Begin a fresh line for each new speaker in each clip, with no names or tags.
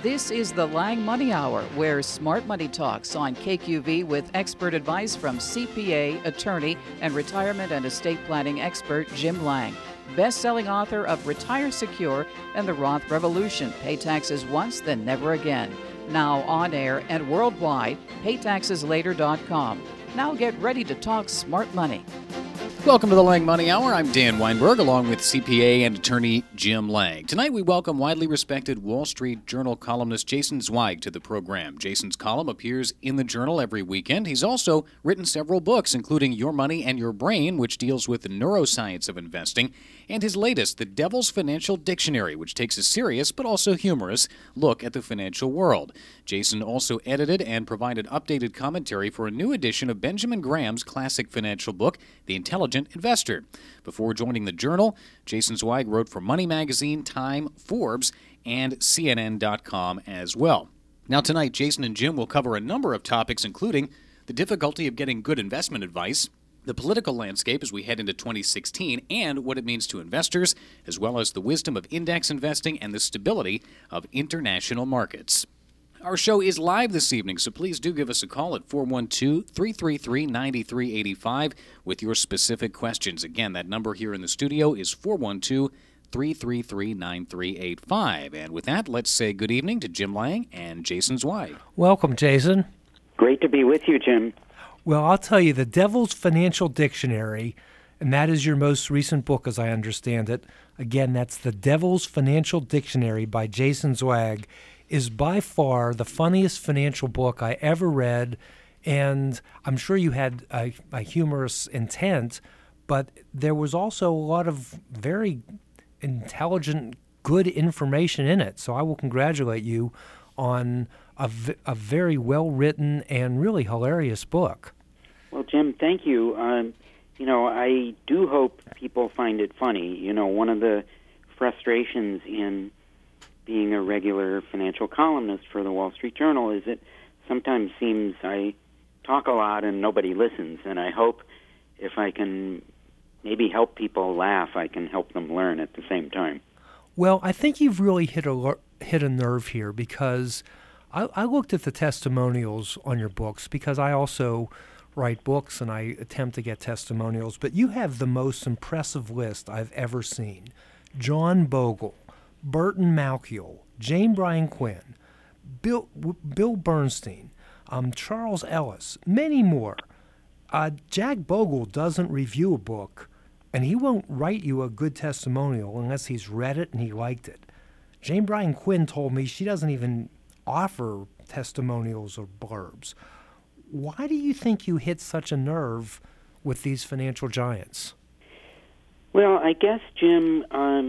This is the Lang Money Hour, where smart money talks on KQV with expert advice from CPA, attorney, and retirement and estate planning expert Jim Lang, best-selling author of Retire Secure and the Roth Revolution, Pay Taxes Once, Then Never Again. Now on air and worldwide, paytaxeslater.com. Now get ready to talk smart money.
Welcome to the Lang Money Hour. I'm Dan Weinberg, along with CPA and attorney Jim Lang. Tonight we welcome widely respected Wall Street Journal columnist Jason Zweig to the program. Jason's column appears in the Journal every weekend. He's also written several books, including Your Money and Your Brain, which deals with the neuroscience of investing, and his latest, The Devil's Financial Dictionary, which takes a serious but also humorous look at the financial world. Jason also edited and provided updated commentary for a new edition of Benjamin Graham's classic financial book, The Intelligent Investor. Before joining the Journal, Jason Zweig wrote for Money Magazine, Time, Forbes, and CNN.com as well. Now tonight, Jason and Jim will cover a number of topics, including the difficulty of getting good investment advice, the political landscape as we head into 2016, and what it means to investors, as well as the wisdom of index investing and the stability of international markets. Our show is live this evening, so please do give us a call at 412-333-9385 with your specific questions. Again, that number here in the studio is 412-333-9385. And with that, let's say good evening to Jim Lang and Jason Zweig.
Welcome, Jason.
Great to be with you, Jim.
Well, I'll tell you, The Devil's Financial Dictionary, and that is your most recent book, as I understand it. Again, that's The Devil's Financial Dictionary by Jason Zweig, is by far the funniest financial book I ever read, and I'm sure you had a humorous intent, but there was also a lot of very intelligent, good information in it. So I will congratulate you on a very well-written and really hilarious book.
Well, Jim, thank you. I do hope people find it funny. One of the frustrations in being a regular financial columnist for the Wall Street Journal is it sometimes seems I talk a lot and nobody listens, and I hope if I can maybe help people laugh, I can help them learn at the same time.
Well, I think you've really hit a nerve here, because I looked at the testimonials on your books, because I also write books and I attempt to get testimonials, but you have the most impressive list I've ever seen. John Bogle, Burton Malkiel, Jane Bryan Quinn, Bill Bernstein, Charles Ellis, many more. Jack Bogle doesn't review a book, and he won't write you a good testimonial unless he's read it and he liked it. Jane Bryan Quinn told me she doesn't even offer testimonials or blurbs. Why do you think you hit such a nerve with these financial giants?
Well, I guess, Jim,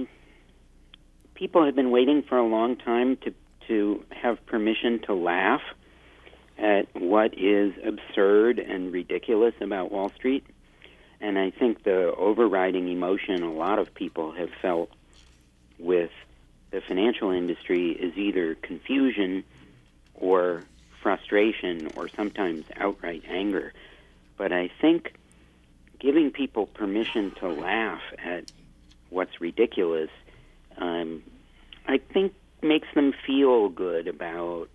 people have been waiting for a long time to have permission to laugh at what is absurd and ridiculous about Wall Street. And I think the overriding emotion a lot of people have felt with the financial industry is either confusion or frustration or sometimes outright anger. But I think giving people permission to laugh at what's ridiculous I think makes them feel good about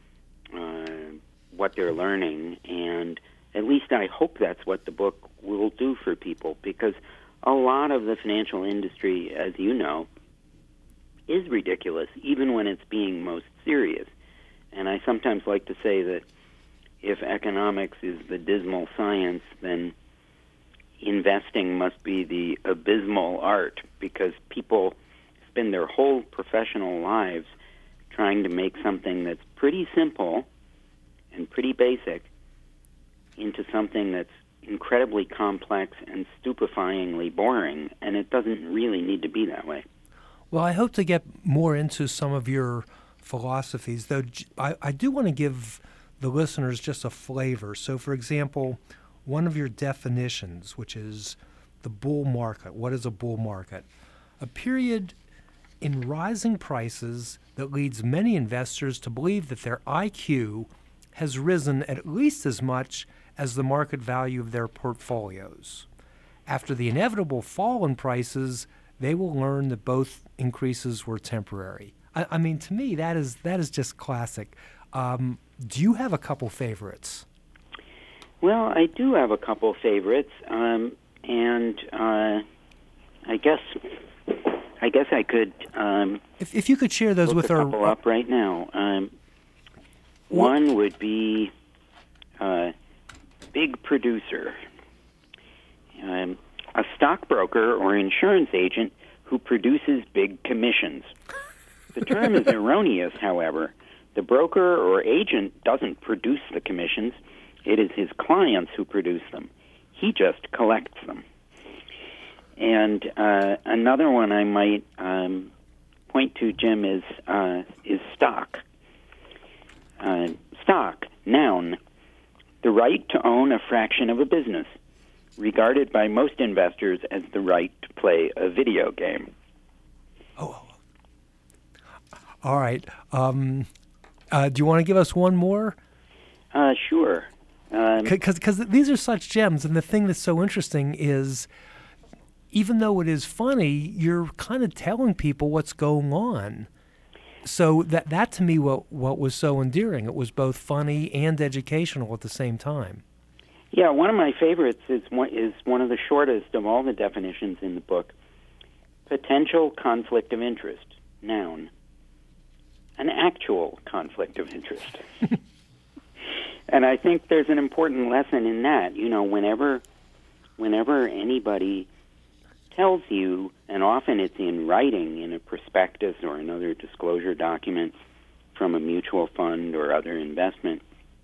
what they're learning, and at least I hope that's what the book will do for people, because a lot of the financial industry, as you know, is ridiculous, even when it's being most serious. And I sometimes like to say that if economics is the dismal science, then investing must be the abysmal art, because people spend their whole professional lives trying to make something that's pretty simple and pretty basic into something that's incredibly complex and stupefyingly boring, and it doesn't really need to be that way.
Well, I hope to get more into some of your philosophies, though I do want to give the listeners just a flavor. So, for example, one of your definitions, which is the bull market. What is a bull market? A period in rising prices that leads many investors to believe that their IQ has risen at least as much as the market value of their portfolios. After the inevitable fall in prices, they will learn that both increases were temporary. I mean, to me, that is just classic. Do you have a couple favorites?
Well, I do have a couple favorites, and I guess I could.
If you could share those with
our.
our.
Couple up right now. One would be Big Producer, a stockbroker or insurance agent who produces big commissions. The term is erroneous, however. The broker or agent doesn't produce the commissions. It is his clients who produce them. He just collects them. And another one I might point to, Jim, is stock. Stock, noun, the right to own a fraction of a business, regarded by most investors as the right to play a video game.
Oh, all right. Do you want to give us one more?
Sure.
Because these are such gems, and the thing that's so interesting is, even though it is funny, you're kind of telling people what's going on. So that to me, what was so endearing. It was both funny and educational at the same time.
Yeah, one of my favorites is one of the shortest of all the definitions in the book. Potential conflict of interest, noun. An actual conflict of interest. And I think there's an important lesson in that. You know, whenever anybody tells you, and often it's in writing in a prospectus or another disclosure document from a mutual fund or other investment,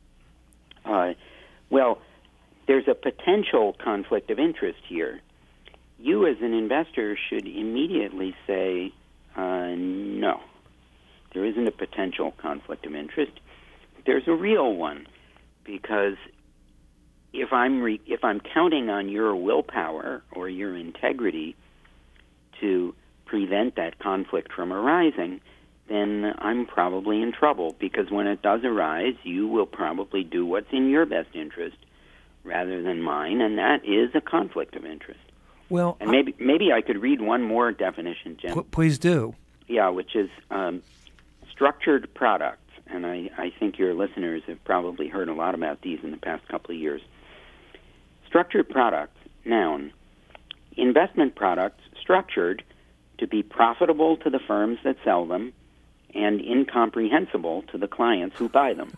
well, there's a potential conflict of interest here. You as an investor should immediately say, no, there isn't a potential conflict of interest. There's a real one, because if I'm counting on your willpower or your integrity to prevent that conflict from arising, then I'm probably in trouble, because when it does arise, you will probably do what's in your best interest rather than mine, and that is a conflict of interest.
Well,
and maybe I could read one more definition, Jim.
Please do.
Yeah, which is structured products, and I think your listeners have probably heard a lot about these in the past couple of years. Structured products, noun, investment products structured to be profitable to the firms that sell them and incomprehensible to the clients who buy them.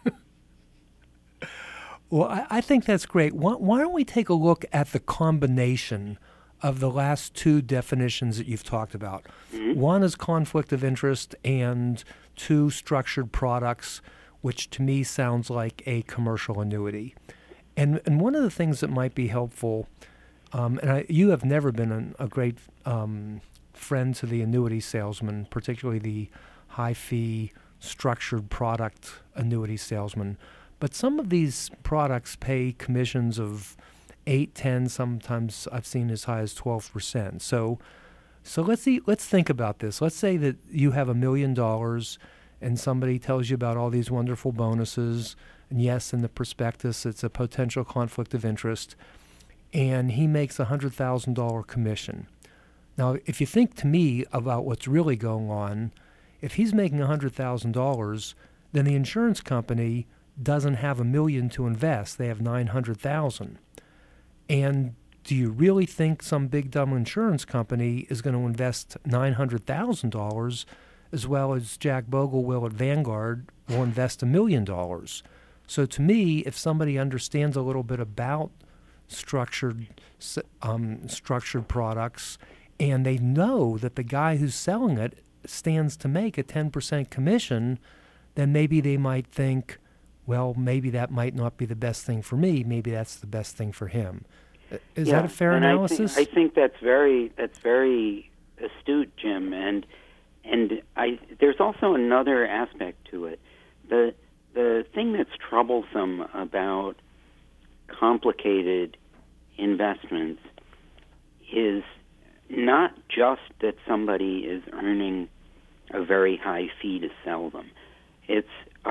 Well, I think that's great. Why don't we take a look at the combination of the last two definitions that you've talked about? Mm-hmm. One is conflict of interest, and two, structured products, which to me sounds like a commercial annuity. And one of the things that might be helpful, you have never been a great friend to the annuity salesman, particularly the high-fee structured product annuity salesman. But some of these products pay commissions of 8, 10, sometimes I've seen as high as 12%. So let's think about this. Let's say that you have $1 million and somebody tells you about all these wonderful bonuses. And yes, in the prospectus, it's a potential conflict of interest. And he makes a $100,000 commission. Now, if you think to me about what's really going on, if he's making $100,000, then the insurance company doesn't have $1 million to invest. They have $900,000. And do you really think some big dumb insurance company is going to invest $900,000 as well as Jack Bogle will at Vanguard will invest $1 million? So to me, if somebody understands a little bit about structured products, and they know that the guy who's selling it stands to make a 10% commission, then maybe they might think, well, maybe that might not be the best thing for me. Maybe that's the best thing for him. Is that a fair analysis?
I think that's very astute, Jim. And there's also another aspect to it. The thing that's troublesome about complicated investments is not just that somebody is earning a very high fee to sell them. It's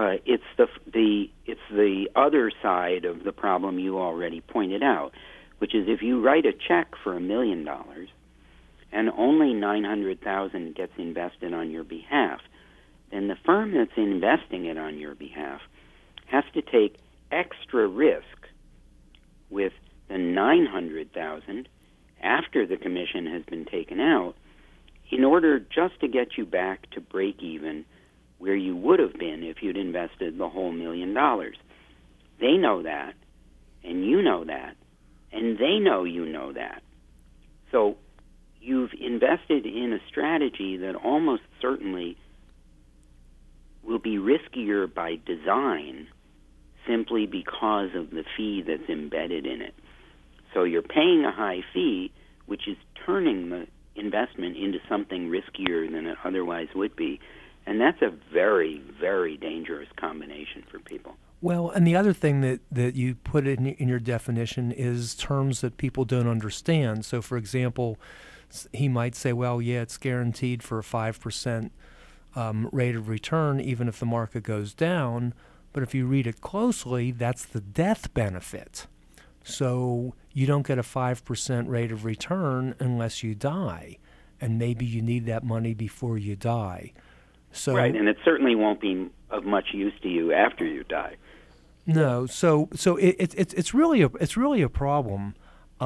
the other side of the problem you already pointed out, which is if you write a check for $1 million and only $900,000 gets invested on your behalf, then the firm that's investing it on your behalf has to take extra risk with the $900,000 after the commission has been taken out in order just to get you back to break even where you would have been if you'd invested the whole $1 million. They know that, and you know that, and they know you know that. So you've invested in a strategy that almost certainly will be riskier by design simply because of the fee that's embedded in it. So you're paying a high fee, which is turning the investment into something riskier than it otherwise would be. And that's a very, very dangerous combination for people.
Well, and the other thing that you put in your definition is terms that people don't understand. So, for example, he might say, well, yeah, it's guaranteed for a 5% rate of return even if the market goes down. But if you read it closely, that's the death benefit. So you don't get a 5% rate of return unless you die. And maybe you need that money before you die. So,
right, and it certainly won't be of much use to you after you die.
No, so it's really a problem.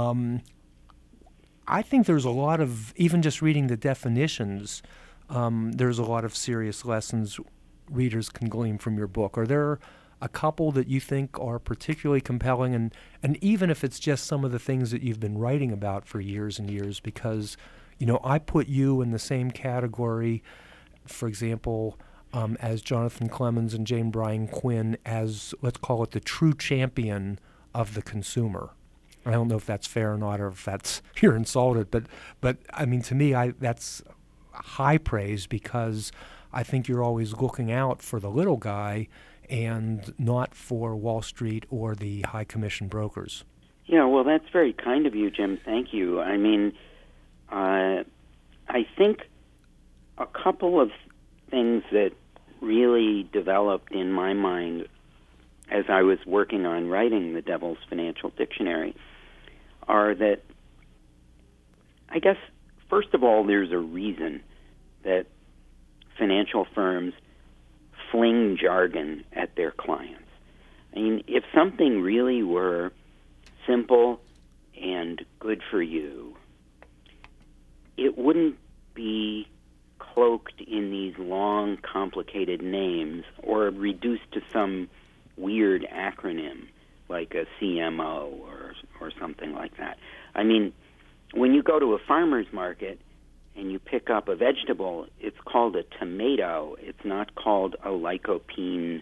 I think there's a lot of, even just reading the definitions, there's a lot of serious lessons readers can glean from your book. Are there a couple that you think are particularly compelling, and even if it's just some of the things that you've been writing about for years and years? Because, I put you in the same category, for example, as Jonathan Clemens and Jane Bryan Quinn, as, let's call it, the true champion of the consumer. I don't know if that's fair or not, or if that's you're insulted, but I mean, to me, that's high praise, because I think you're always looking out for the little guy and not for Wall Street or the high commission brokers.
Yeah, well, that's very kind of you, Jim. Thank you. I mean, I think a couple of things that really developed in my mind as I was working on writing The Devil's Financial Dictionary are that, I guess, first of all, there's a reason that financial firms fling jargon at their clients. I mean, if something really were simple and good for you, it wouldn't be cloaked in these long, complicated names or reduced to some weird acronym like a CMO or something like that. I mean, when you go to a farmer's market and you pick up a vegetable, it's called a tomato. It's not called a lycopene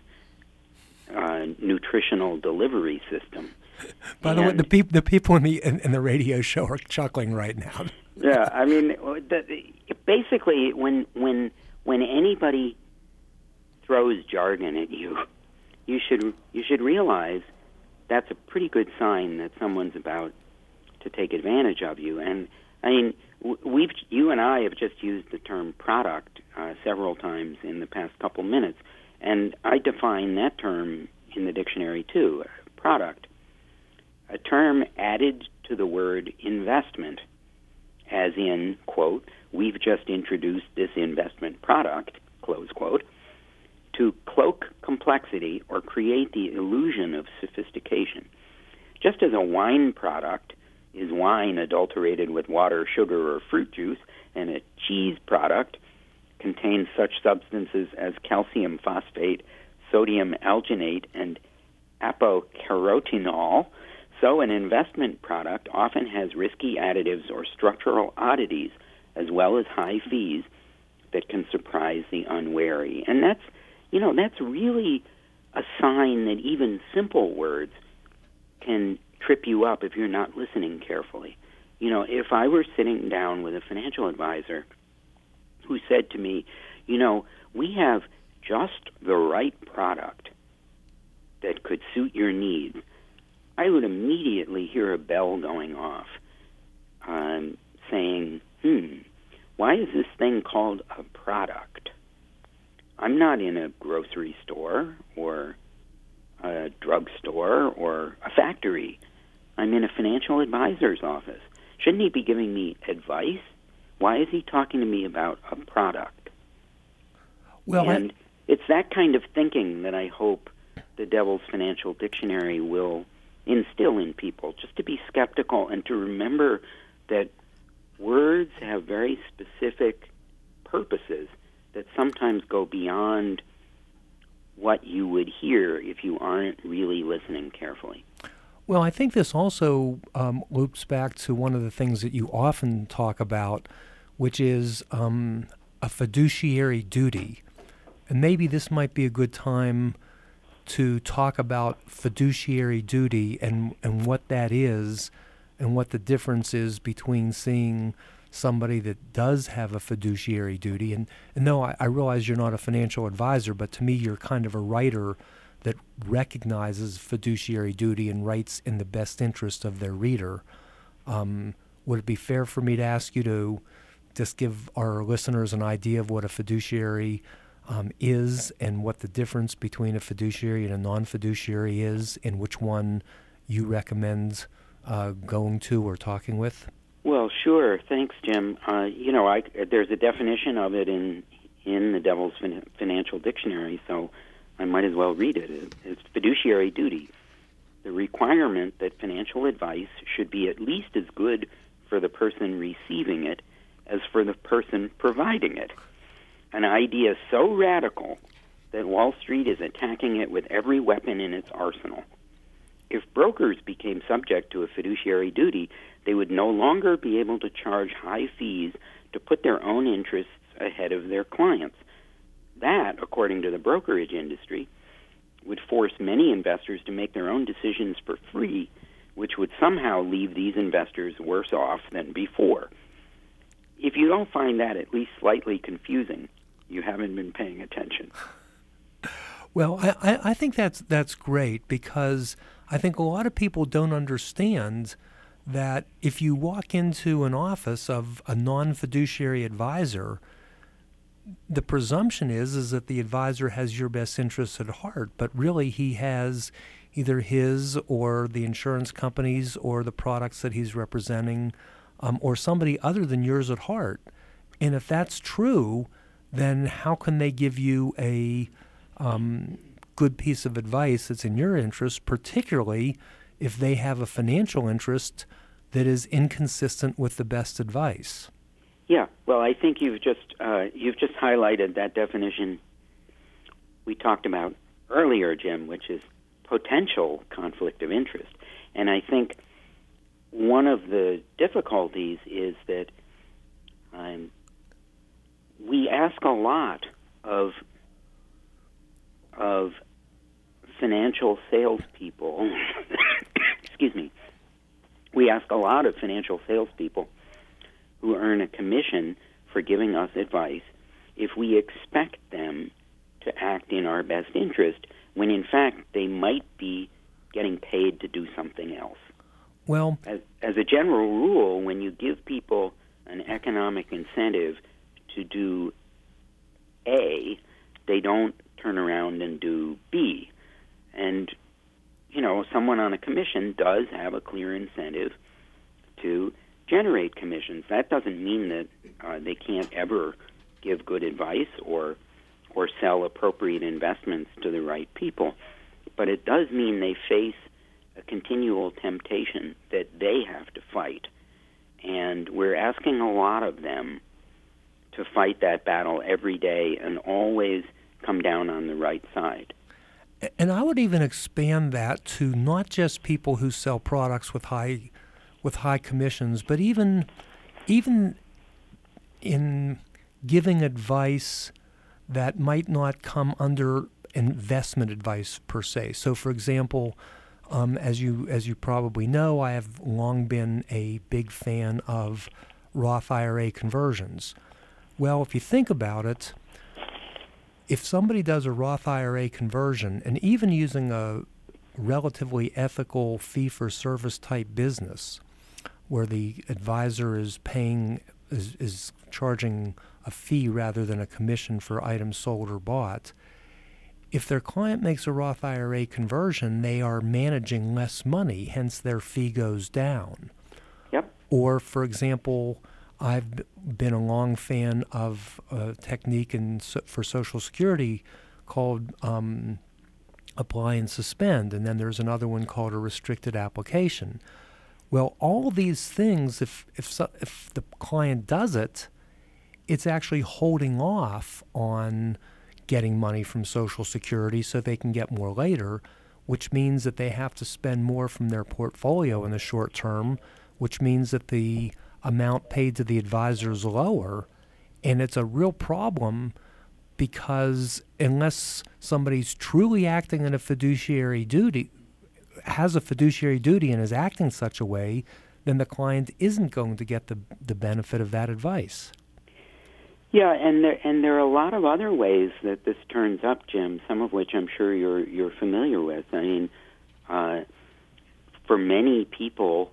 nutritional delivery system.
By the way, the people in the radio show are chuckling right now.
Yeah, I mean, basically, when anybody throws jargon at you, you should realize that's a pretty good sign that someone's about to take advantage of you. And I mean, you and I have just used the term product several times in the past couple minutes, and I define that term in the dictionary too. Product, a term added to the word investment, as in, quote, we've just introduced this investment product, close quote, to cloak complexity or create the illusion of sophistication. Just as a wine product is wine adulterated with water, sugar, or fruit juice, and a cheese product contains such substances as calcium phosphate, sodium alginate, and apocarotinol, so an investment product often has risky additives or structural oddities, as well as high fees that can surprise the unwary. And that's really a sign that even simple words can trip you up if you're not listening carefully. If I were sitting down with a financial advisor who said to me, we have just the right product that could suit your needs, I would immediately hear a bell going off saying, why is this thing called a product? I'm not in a grocery store or a drugstore or a factory. I'm in a financial advisor's office. Shouldn't he be giving me advice? Why is he talking to me about a product?
Well,
and it's that kind of thinking that I hope the Devil's Financial Dictionary will instill in people, just to be skeptical and to remember that words have very specific purposes that sometimes go beyond what you would hear if you aren't really listening carefully.
Well, I think this also loops back to one of the things that you often talk about, which is a fiduciary duty. And maybe this might be a good time to talk about fiduciary duty and what that is and what the difference is between seeing somebody that does have a fiduciary duty. And no, I realize you're not a financial advisor, but to me you're kind of a writer that recognizes fiduciary duty and writes in the best interest of their reader. Would it be fair for me to ask you to just give our listeners an idea of what a fiduciary is and what the difference between a fiduciary and a non-fiduciary is, and which one you recommend going to or talking with?
Well, sure. Thanks, Jim. There's a definition of it in the Devil's Financial Dictionary, so I might as well read it. It's fiduciary duty, the requirement that financial advice should be at least as good for the person receiving it as for the person providing it. An idea so radical that Wall Street is attacking it with every weapon in its arsenal. If brokers became subject to a fiduciary duty, they would no longer be able to charge high fees to put their own interests ahead of their clients. That, according to the brokerage industry, would force many investors to make their own decisions for free, which would somehow leave these investors worse off than before. If you don't find that at least slightly confusing, you haven't been paying attention.
Well, I think that's great, because I think a lot of people don't understand that if you walk into an office of a non-fiduciary advisor, the presumption is that the advisor has your best interests at heart, but really he has either his or the insurance companies or the products that he's representing or somebody other than yours at heart. And if that's true, then how can they give you a good piece of advice that's in your interest, particularly if they have a financial interest that is inconsistent with the best advice?
Yeah, well, I think you've just highlighted that definition we talked about earlier, Jim, which is potential conflict of interest. And I think one of the difficulties is that we ask a lot of financial salespeople. Excuse me. We ask a lot of financial salespeople who earn a commission for giving us advice if we expect them to act in our best interest, when in fact they might be getting paid to do something else.
Well,
as a general rule, when you give people an economic incentive to do A, they don't turn around and do B. And, someone on a commission does have a clear incentive to generate commissions. That doesn't mean that they can't ever give good advice or sell appropriate investments to the right people. But it does mean they face a continual temptation that they have to fight. And we're asking a lot of them to fight that battle every day and always come down on the right side.
And I would even expand that to not just people who sell products with high commissions, but even in giving advice that might not come under investment advice per se. So, for example, as you probably know, I have long been a big fan of Roth IRA conversions. Well, if you think about it, if somebody does a Roth IRA conversion, and even using a relatively ethical fee-for-service type business, where the advisor is charging a fee rather than a commission for items sold or bought, if their client makes a Roth IRA conversion, they are managing less money, hence their fee goes down.
Yep.
Or, for example, I've been a long fan of a technique for Social Security called apply and suspend, and then there's another one called a restricted application. Well, all these things, if the client does it, it's actually holding off on getting money from Social Security so they can get more later, which means that they have to spend more from their portfolio in the short term, which means that the amount paid to the advisor is lower. And it's a real problem because unless somebody's truly acting in a fiduciary duty, has a fiduciary duty and is acting such a way, then the client isn't going to get the benefit of that advice.
Yeah, and there are a lot of other ways that this turns up, Jim. Some of which I'm sure you're familiar with. I mean, for many people,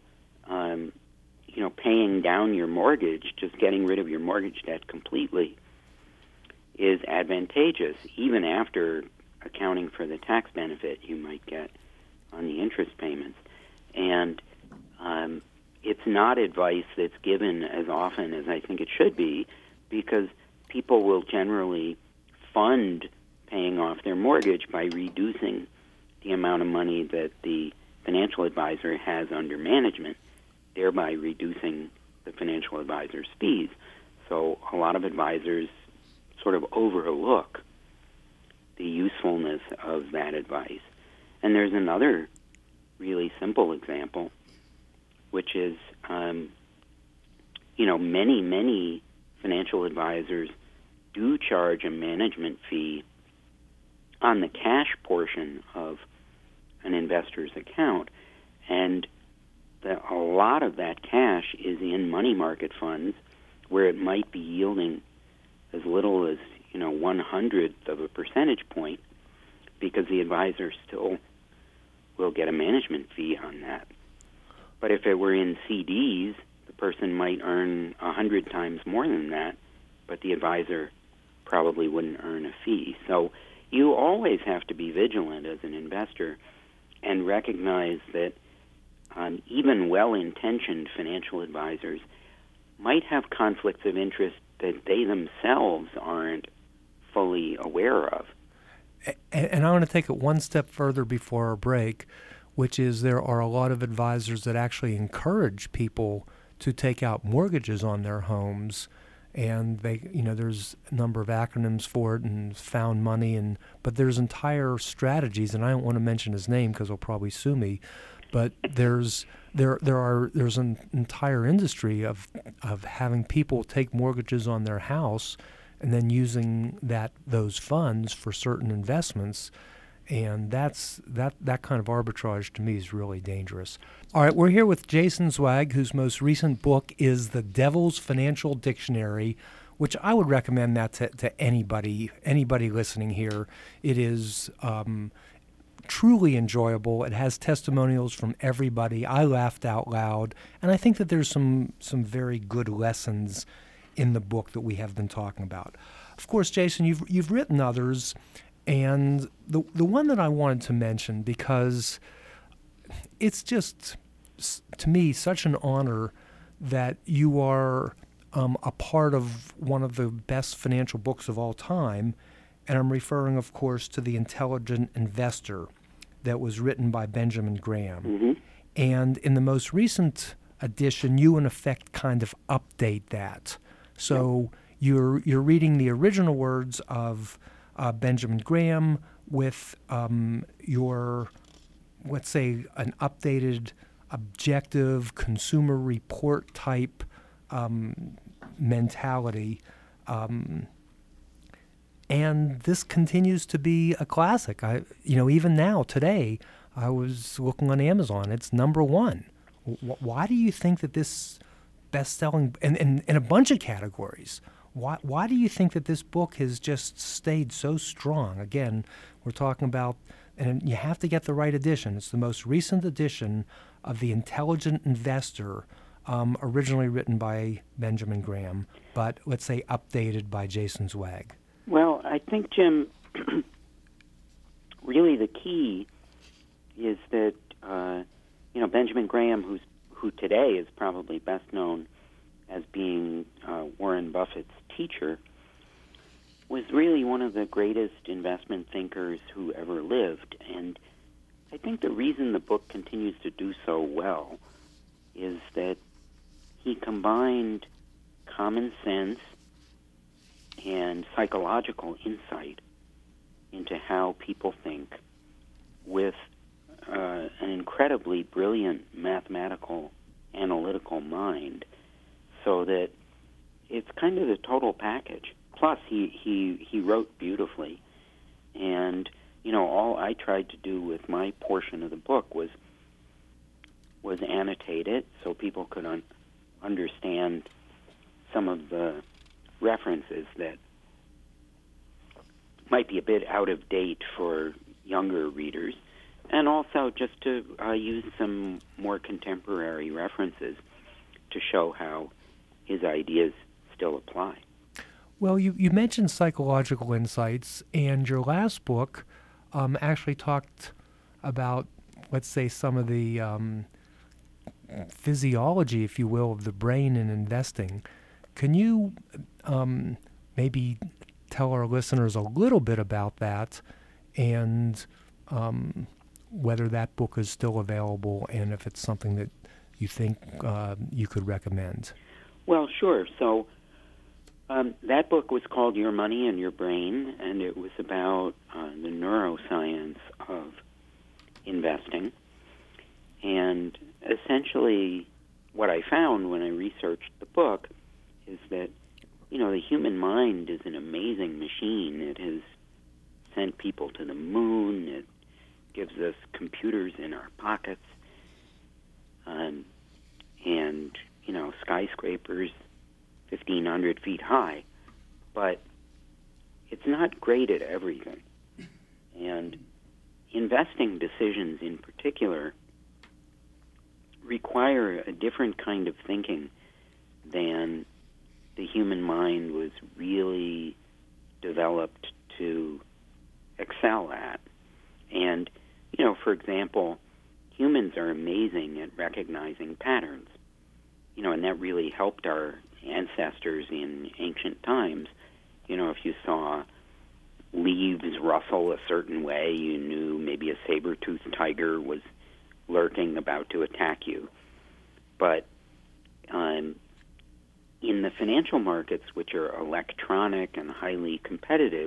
paying down your mortgage, just getting rid of your mortgage debt completely, is advantageous, even after accounting for the tax benefit you might get on the interest payments. And it's not advice that's given as often as I think it should be, because people will generally fund paying off their mortgage by reducing the amount of money that the financial advisor has under management, thereby reducing the financial advisor's fees. So a lot of advisors sort of overlook the usefulness of that advice. And there's another really simple example, which is, many financial advisors do charge a management fee on the cash portion of an investor's account, and a lot of that cash is in money market funds where it might be yielding as little as 1/100th of a percentage point, because the advisor still will get a management fee on that. But if it were in CDs, the person might earn 100 times more than that, but the advisor probably wouldn't earn a fee. So you always have to be vigilant as an investor and recognize that even well-intentioned financial advisors might have conflicts of interest that they themselves aren't fully aware of.
And I want to take it one step further before our break, which is there are a lot of advisors that actually encourage people to take out mortgages on their homes, and there's a number of acronyms for it, and found money, but there's entire strategies, and I don't want to mention his name because he'll probably sue me, but there's an entire industry of having people take mortgages on their house and then using those funds for certain investments. And that kind of arbitrage to me is really dangerous. All right, we're here with Jason Zweig, whose most recent book is The Devil's Financial Dictionary, which I would recommend that to anybody listening here. It is truly enjoyable. It has testimonials from everybody. I laughed out loud, and I think that there's some very good lessons in the book that we have been talking about. Of course, Jason, you've written others. And the one that I wanted to mention, because it's just, to me, such an honor that you are a part of one of the best financial books of all time, and I'm referring, of course, to The Intelligent Investor that was written by Benjamin Graham.
Mm-hmm.
And in the most recent edition, you, in effect, kind of update that. So you're reading the original words of Benjamin Graham with your, let's say, an updated, objective consumer report type mentality. And this continues to be a classic. Even now, today, I was looking on Amazon. It's #1. Why do you think that this best-selling, and in a bunch of categories, Why do you think that this book has just stayed so strong? Again, we're talking about, and you have to get the right edition. It's the most recent edition of The Intelligent Investor, originally written by Benjamin Graham, but let's say updated by Jason Zweig.
Well, I think, Jim, really the key is that Benjamin Graham, who today is probably best known as being Warren Buffett's teacher, was really one of the greatest investment thinkers who ever lived. And I think the reason the book continues to do so well is that he combined common sense and psychological insight into how people think with an incredibly brilliant mathematical, analytical mind, so that it's kind of the total package. Plus, he wrote beautifully, and all I tried to do with my portion of the book was annotate it so people could understand some of the references that might be a bit out of date for younger readers, and also just to use some more contemporary references to show how his ideas still apply.
Well, you mentioned psychological insights, and your last book actually talked about, let's say, some of the physiology, if you will, of the brain in investing. Can you maybe tell our listeners a little bit about that, and whether that book is still available, and if it's something that you think you could recommend?
Well, sure. So that book was called Your Money and Your Brain, and it was about the neuroscience of investing. And essentially what I found when I researched the book is that, the human mind is an amazing machine. It has sent people to the moon. It gives us computers in our pockets, and skyscrapers 1,500 feet high. But it's not great at everything. And investing decisions in particular require a different kind of thinking than the human mind was really developed to excel at. And, for example, humans are amazing at recognizing patterns, and that really helped our ancestors in ancient times. If you saw leaves rustle a certain way, you knew maybe a saber-toothed tiger was lurking, about to attack you. But in the financial markets, which are electronic and highly competitive,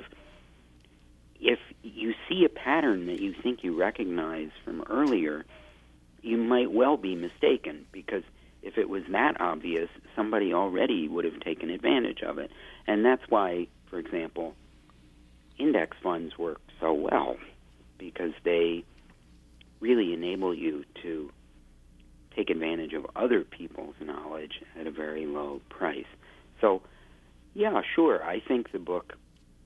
if you see a pattern that you think you recognize from earlier, you might well be mistaken, because if it was that obvious, somebody already would have taken advantage of it. And that's why, for example, index funds work so well, because they really enable you to take advantage of other people's knowledge at a very low price. So, yeah, sure, I think the book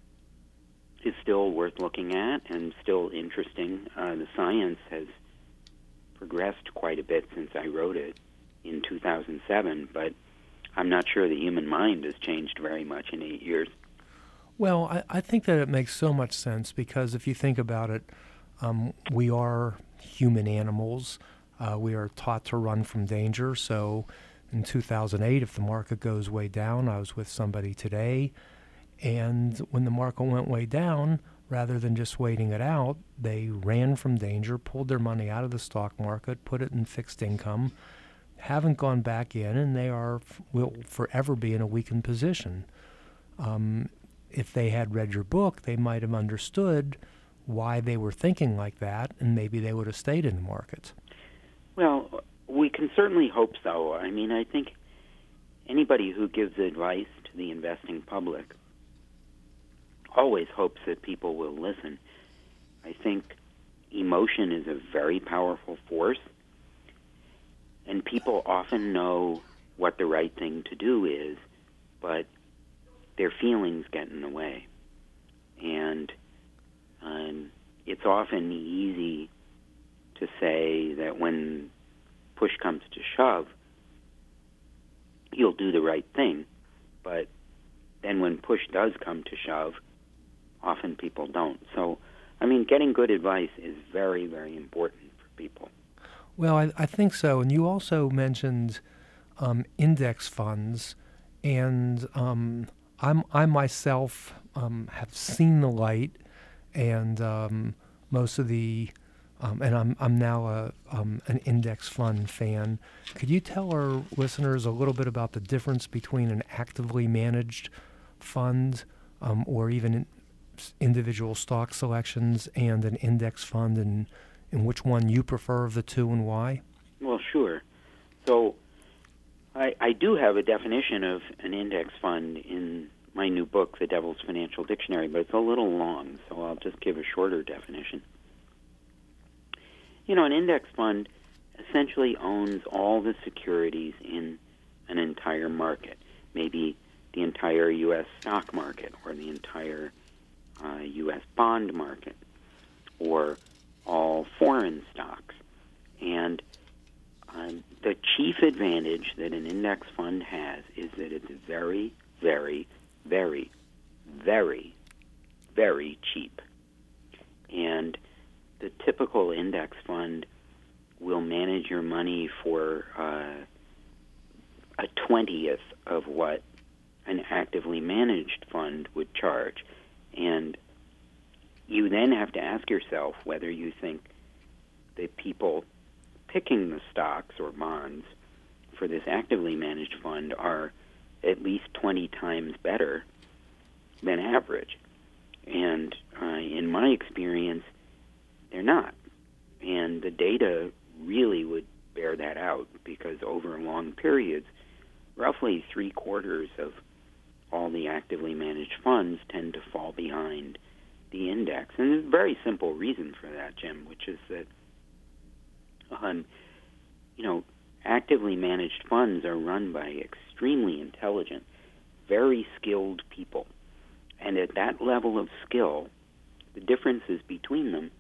is still worth looking at and still interesting. The science has progressed quite a bit since I wrote it in 2007, but I'm not sure the human mind has changed very much in 8 years.
Well, I think that it makes so much sense, because if you think about it, we are human animals. We are taught to run from danger. So in 2008, if the market goes way down, I was with somebody today, and when the market went way down, rather than just waiting it out, they ran from danger, pulled their money out of the stock market, put it in fixed income, haven't gone back in, and will forever be in a weakened position. If they had read your book, they might have understood why they were thinking like that, and maybe they would have stayed in the market.
Well, we can certainly hope so. I mean, I think anybody who gives advice to the investing public always hopes that people will listen. I think emotion is a very powerful force, and people often know what the right thing to do is, but their feelings get in the way. And it's often easy to say that when push comes to shove, you'll do the right thing. But then when push does come to shove, often people don't. So, I mean, getting good advice is very, very important for people.
Well, I think so. And you also mentioned index funds, and I myself have seen the light, and most of the and I'm now an index fund fan. Could you tell our listeners a little bit about the difference between an actively managed fund or even individual stock selections and an index fund, and which one you prefer of the two and why?
Well, sure. So I do have a definition of an index fund in my new book, The Devil's Financial Dictionary, but it's a little long, so I'll just give a shorter definition. You know, an index fund essentially owns all the securities in an entire market, maybe the entire U.S. stock market or the entire U.S. bond market or all foreign stocks. And the chief advantage that an index fund has is that it's very, very, very, very, very cheap. And the typical index fund will manage your money for a 20th of what an actively managed fund would charge. And you then have to ask yourself whether you think that people picking the stocks or bonds for this actively managed fund are at least 20 times better than average. And in my experience, they're not. And the data really would bear that out, because over long periods, roughly 3/4 of all the actively managed funds tend to fall behind the index. And there's a very simple reason for that, Jim, which is that, actively managed funds are run by extremely intelligent, very skilled people. And at that level of skill, the differences between them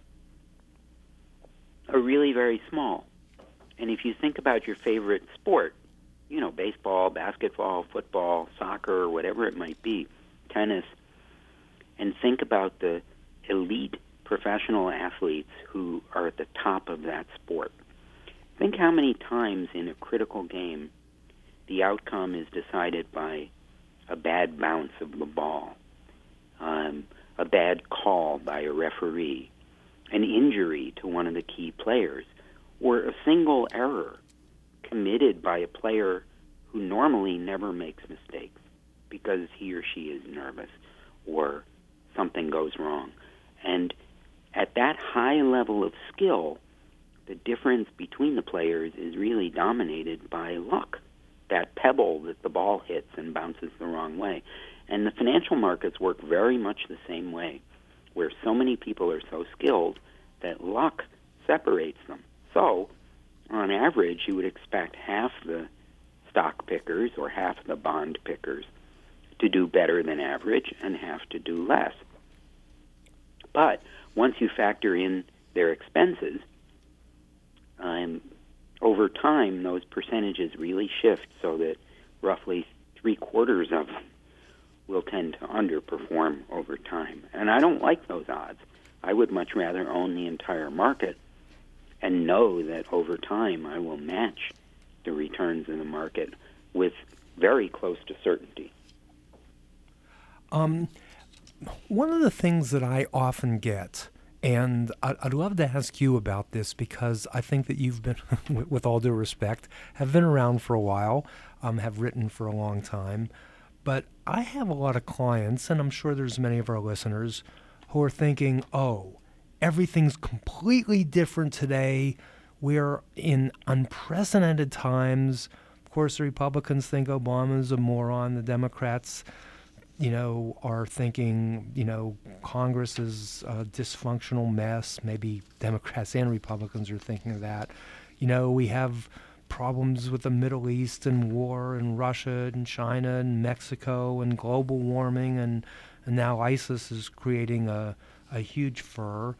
are really very small. And if you think about your favorite sport, baseball, basketball, football, soccer, whatever it might be, tennis, and think about the elite professional athletes who are at the top of that sport. Think how many times in a critical game the outcome is decided by a bad bounce of the ball, a bad call by a referee, an injury to one of the key players, or a single error committed by a player who normally never makes mistakes because he or she is nervous or something goes wrong. And at that high level of skill, the difference between the players is really dominated by luck, that pebble that the ball hits and bounces the wrong way. And the financial markets work very much the same way, where so many people are so skilled that luck separates them. So, on average, you would expect half the stock pickers or half the bond pickers to do better than average and half to do less. But once you factor in their expenses, over time, those percentages really shift so that roughly 3/4 of them will tend to underperform over time. And I don't like those odds. I would much rather own the entire market and know that over time I will match the returns in the market with very close to certainty.
One of the things that I often get, and I'd love to ask you about this because I think that you've been, with all due respect, have been around for a while, have written for a long time, but I have a lot of clients, and I'm sure there's many of our listeners, who are thinking, everything's completely different today. We're in unprecedented times. Of course, the Republicans think Obama's a moron. The Democrats, are thinking, Congress is a dysfunctional mess. Maybe Democrats and Republicans are thinking of that. We have problems with the Middle East and war and Russia and China and Mexico and global warming, and now ISIS is creating a huge furor.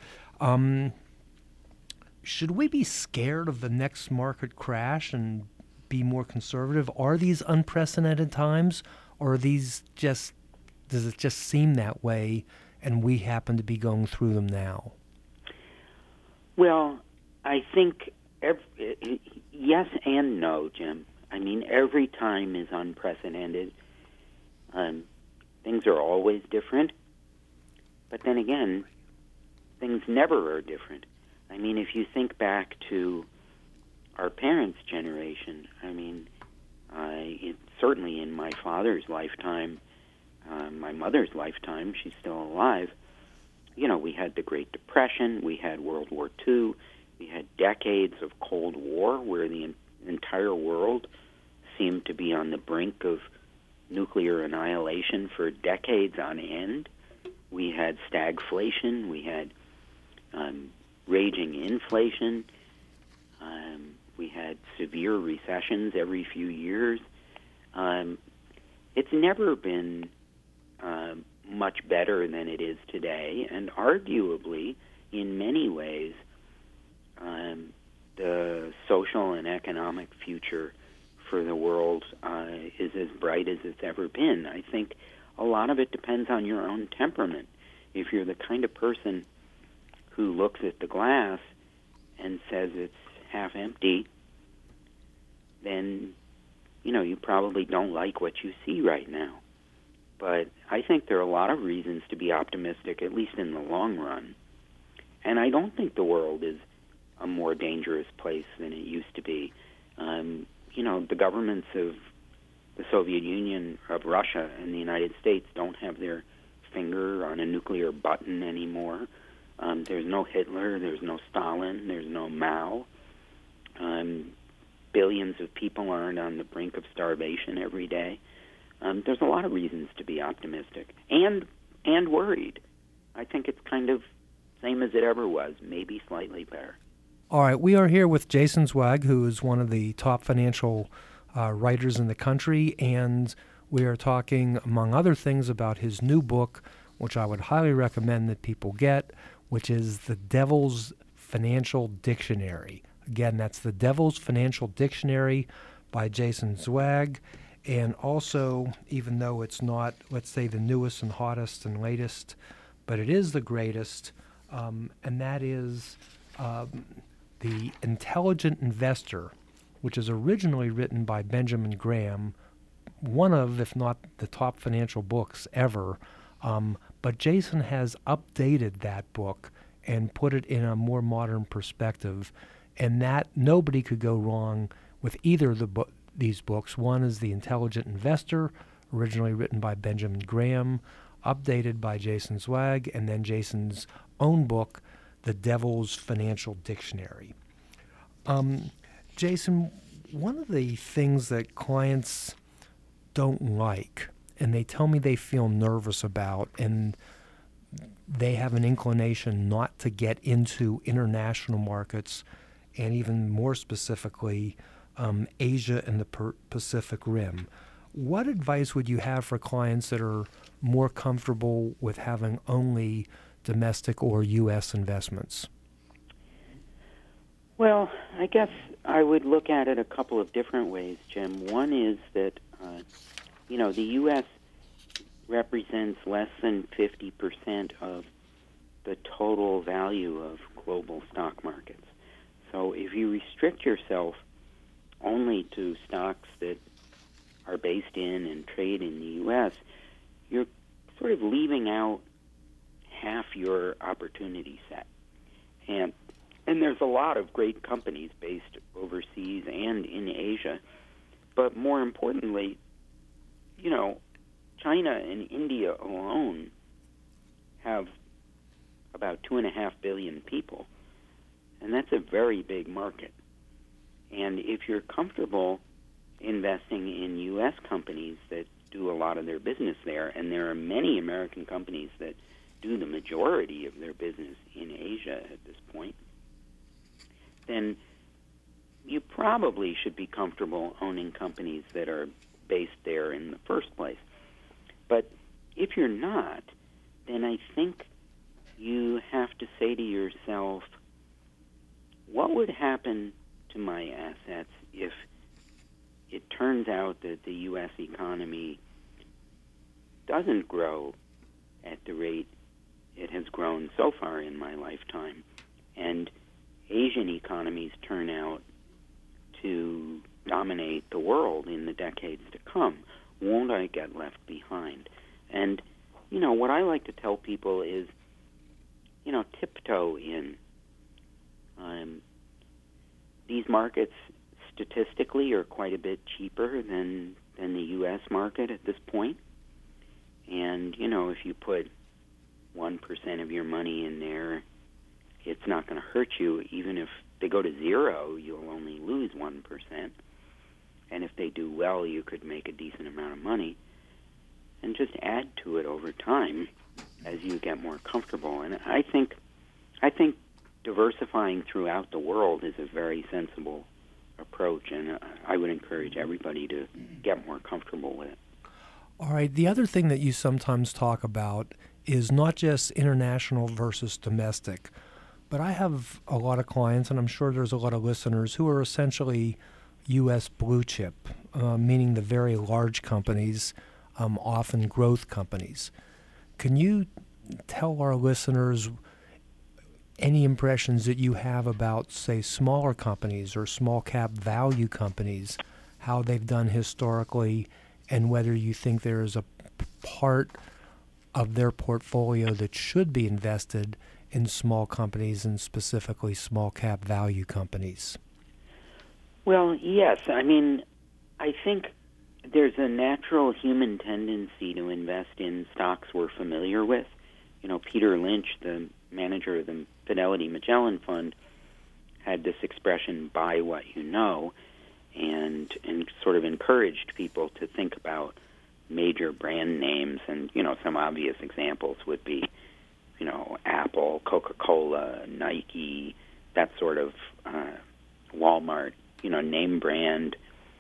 Should we be scared of the next market crash and be more conservative? Are these unprecedented times, or are these does it just seem that way and we happen to be going through them now?
Well, I think yes and no, Jim. I mean, every time is unprecedented. Things are always different. But then again, things never are different. I mean, if you think back to our parents' generation, I mean, certainly in my father's lifetime, my mother's lifetime, she's still alive, we had the Great Depression, we had World War II, we had decades of Cold War where the entire world seemed to be on the brink of nuclear annihilation for decades on end. We had stagflation, we had raging inflation, we had severe recessions every few years. It's never been much better than it is today, and arguably, in many ways, the social and economic future for the world is as bright as it's ever been. I think a lot of it depends on your own temperament. If you're the kind of person who looks at the glass and says it's half empty, then, you probably don't like what you see right now. But I think there are a lot of reasons to be optimistic, at least in the long run. And I don't think the world is a more dangerous place than it used to be. The governments of the Soviet Union, of Russia, and the United States don't have their finger on a nuclear button anymore. There's no Hitler, there's no Stalin, there's no Mao. Billions of people aren't on the brink of starvation every day. There's a lot of reasons to be optimistic and worried. I think it's kind of same as it ever was, maybe slightly better.
All right, we are here with Jason Zweig, who is one of the top financial writers in the country, and we are talking, among other things, about his new book, which I would highly recommend that people get, which is The Devil's Financial Dictionary. Again, that's The Devil's Financial Dictionary by Jason Zweig. And also, even though it's not, let's say, the newest and hottest and latest, but it is the greatest, and that is The Intelligent Investor, which is originally written by Benjamin Graham, one of, if not the top financial books ever. But Jason has updated that book and put it in a more modern perspective, and that nobody could go wrong with either of these books. One is The Intelligent Investor, originally written by Benjamin Graham, updated by Jason Zweig, and then Jason's own book, The Devil's Financial Dictionary. Jason, one of the things that clients don't like, and they tell me they feel nervous about, and they have an inclination not to get into international markets, and even more specifically, Asia and the Pacific Rim. What advice would you have for clients that are more comfortable with having only domestic or U.S. investments?
Well, I guess I would look at it a couple of different ways, Jim. One is that, the U.S. represents less than 50% of the total value of global stock markets. So if you restrict yourself only to stocks that are based in and trade in the U.S., you're sort of leaving out half your opportunity set. And there's a lot of great companies based overseas and in Asia. But more importantly, China and India alone have about 2.5 billion people. And that's a very big market. And if you're comfortable investing in U.S. companies that do a lot of their business there, and there are many American companies that do the majority of their business in Asia at this point, then you probably should be comfortable owning companies that are based there in the first place. But if you're not, then I think you have to say to yourself, what would happen to my assets if it turns out that the U.S. economy doesn't grow at the rate it has grown so far in my lifetime, and Asian economies turn out to dominate the world in the decades to come? Won't I get left behind? And, what I like to tell people is, tiptoe in. These markets statistically are quite a bit cheaper than the U.S. market at this point. And, if you put 1% of your money in there, it's not going to hurt you. Even if they go to zero, you'll only lose 1%. And if they do well, you could make a decent amount of money. And just add to it over time as you get more comfortable. And I think diversifying throughout the world is a very sensible approach, and I would encourage everybody to get more comfortable with it.
All right. The other thing that you sometimes talk about is not just international versus domestic, but I have a lot of clients, and I'm sure there's a lot of listeners who are essentially U.S. blue chip, meaning the very large companies, often growth companies. Can you tell our listeners any impressions that you have about, say, smaller companies or small cap value companies, how they've done historically, and whether you think there is a part of their portfolio that should be invested in small companies and specifically small cap value companies?
Well, yes. I think there's a natural human tendency to invest in stocks we're familiar with. Peter Lynch, the manager of the Fidelity Magellan Fund, had this expression, buy what you know, and sort of encouraged people to think about major brand names. And, some obvious examples would be, Apple, Coca-Cola, Nike, that sort of Walmart, name brand,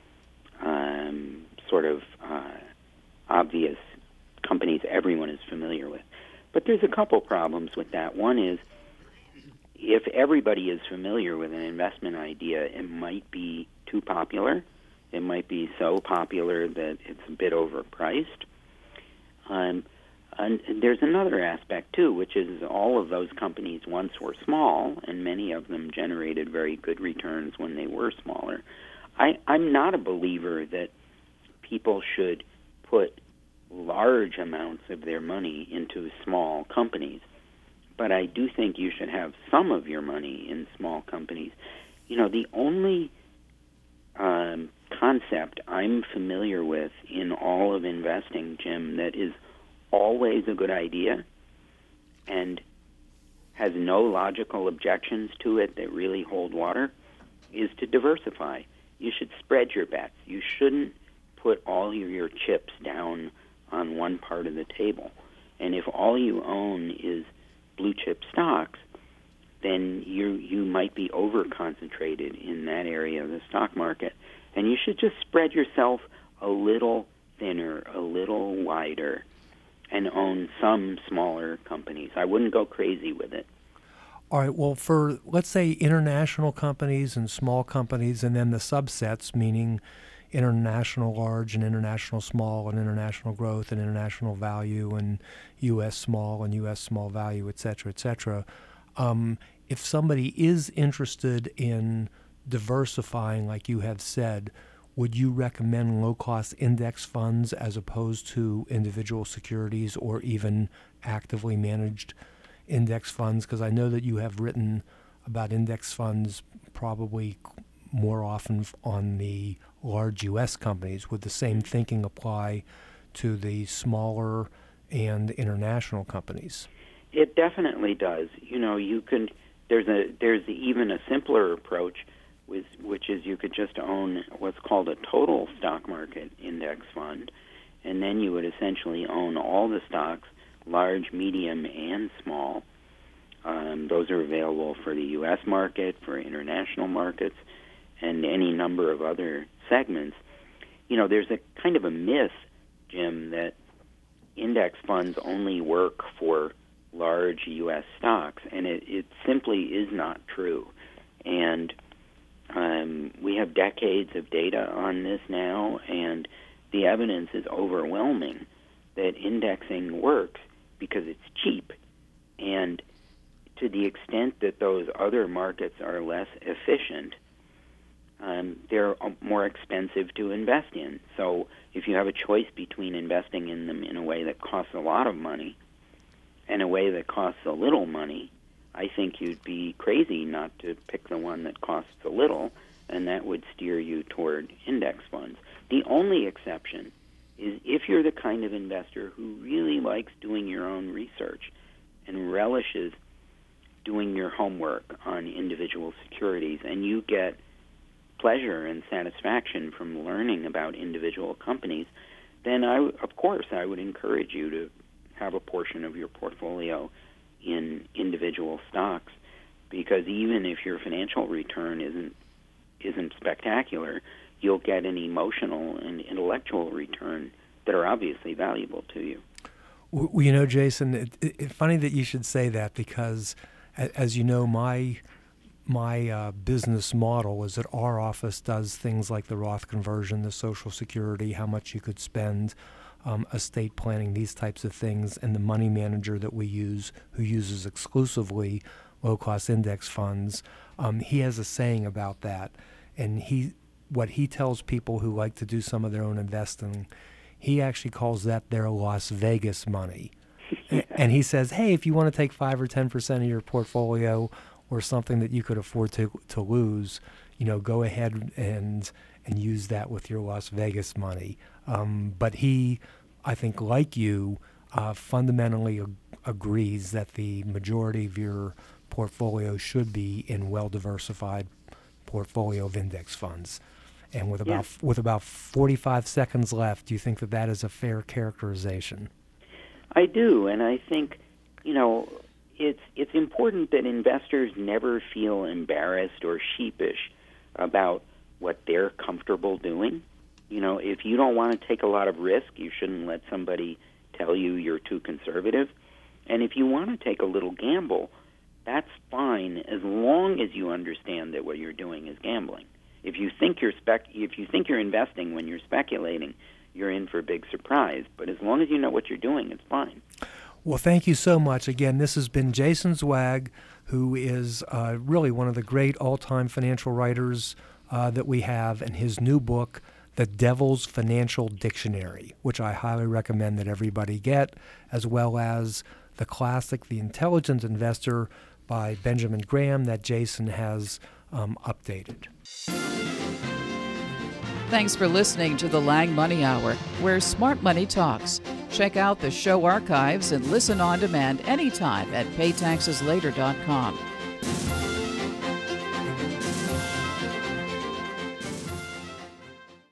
sort of obvious companies everyone is familiar with. But there's a couple problems with that. One is, if everybody is familiar with an investment idea, it might be too popular. It might be so popular that it's a bit overpriced. And there's another aspect, too, which is all of those companies once were small, and many of them generated very good returns when they were smaller. I'm not a believer that people should put large amounts of their money into small companies, but I do think you should have some of your money in small companies. The only concept I'm familiar with in all of investing, Jim, that is always a good idea and has no logical objections to it that really hold water is to diversify. You should spread your bets. You shouldn't put all your chips down on one part of the table. And if all you own is blue chip stocks, then you might be over-concentrated in that area of the stock market. And you should just spread yourself a little thinner, a little wider, and own some smaller companies. I wouldn't go crazy with it.
All right. Well, for, let's say, international companies and small companies, and then the subsets, meaning international large and international small and international growth and international value and U.S. small and U.S. small value, et cetera, if somebody is interested in diversifying, like you have said, would you recommend low-cost index funds as opposed to individual securities or even actively managed index funds? Because I know that you have written about index funds probably more often on the large U.S. companies. Would the same thinking apply to the smaller and international companies?
It definitely does. You can. There's even a simpler approach, which is you could just own what's called a total stock market index fund, and then you would essentially own all the stocks, large, medium, and small. Those are available for the U.S. market, for international markets, and any number of other segments. There's a kind of a myth, Jim, that index funds only work for large U.S. stocks, and it simply is not true. And we have decades of data on this now, and the evidence is overwhelming that indexing works because it's cheap. And to the extent that those other markets are less efficient, they're more expensive to invest in. So if you have a choice between investing in them in a way that costs a lot of money and a way that costs a little money, I think you'd be crazy not to pick the one that costs a little, and that would steer you toward index funds. The only exception is if you're the kind of investor who really likes doing your own research and relishes doing your homework on individual securities, and you get pleasure and satisfaction from learning about individual companies, then of course I would encourage you to have a portion of your portfolio in individual stocks, because even if your financial return isn't spectacular, you'll get an emotional and intellectual return that are obviously valuable to you.
Well, you know, Jason, it's funny that you should say that, because as you know, my business model is that our office does things like the Roth conversion, the Social Security, how much you could spend, estate planning, these types of things, and the money manager that we use, who uses exclusively low-cost index funds, he has a saying about that, and what he tells people who like to do some of their own investing, he actually calls that their Las Vegas money. And he says, hey, if you want to take 5 or 10% of your portfolio, or something that you could afford to lose, go ahead and use that with your Las Vegas money. But he, I think, like you, fundamentally agrees that the majority of your portfolio should be in well-diversified portfolio of index funds. And with about 45 seconds left, do you think that is a fair characterization?
I do, and I think, it's important that investors never feel embarrassed or sheepish about what they're comfortable doing. If you don't want to take a lot of risk, you shouldn't let somebody tell you you're too conservative. And if you want to take a little gamble, that's fine, as long as you understand that what you're doing is gambling. If you think you're investing when you're speculating, you're in for a big surprise. But as long as you know what you're doing, it's fine.
Well, thank you so much. Again, this has been Jason Zweig, who is really one of the great all-time financial writers that we have, and his new book, The Devil's Financial Dictionary, which I highly recommend that everybody get, as well as the classic, The Intelligent Investor by Benjamin Graham, that Jason has updated.
Thanks for listening to the Lang Money Hour, where smart money talks. Check out the show archives and listen on demand anytime at paytaxeslater.com.